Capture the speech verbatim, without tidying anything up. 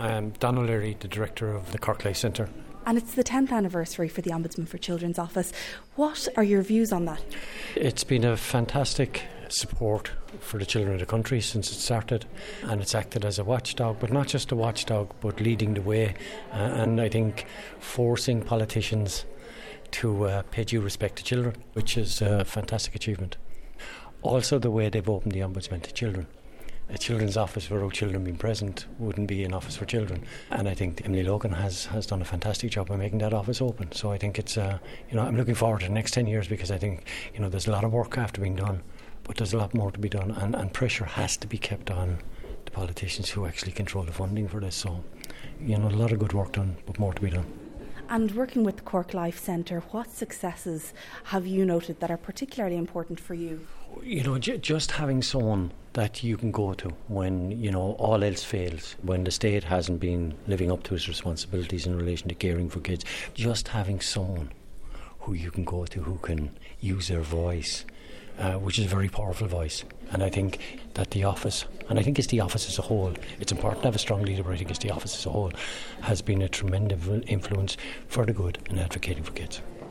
I'm Don O'Leary, the Director of the Cork Life Centre. And it's the tenth anniversary for the Ombudsman for Children's Office. What are your views on that? It's been a fantastic support for the children of the country since it started, and it's acted as a watchdog, but not just a watchdog, but leading the way, uh, and I think forcing politicians to uh, pay due respect to children, which is a fantastic achievement. Also the way they've opened the Ombudsman to children. A children's office without children being present wouldn't be an office for children, and I think Emily Logan has, has done a fantastic job by making that office open. So I think it's uh, you know I'm looking forward to the next ten years, because I think you know there's a lot of work after being done, but there's a lot more to be done, and, and pressure has to be kept on the politicians who actually control the funding for this. So you know a lot of good work done, but more to be done. And working with the Cork Life Centre, what successes have you noted that are particularly important for you? You know, j- just having someone that you can go to when, you know, all else fails, when the state hasn't been living up to its responsibilities in relation to caring for kids, just having someone who you can go to who can use their voice, uh, which is a very powerful voice. And I think that the office, and I think it's the office as a whole, it's important to have a strong leader, but I think it's the office as a whole, has been a tremendous influence for the good in advocating for kids.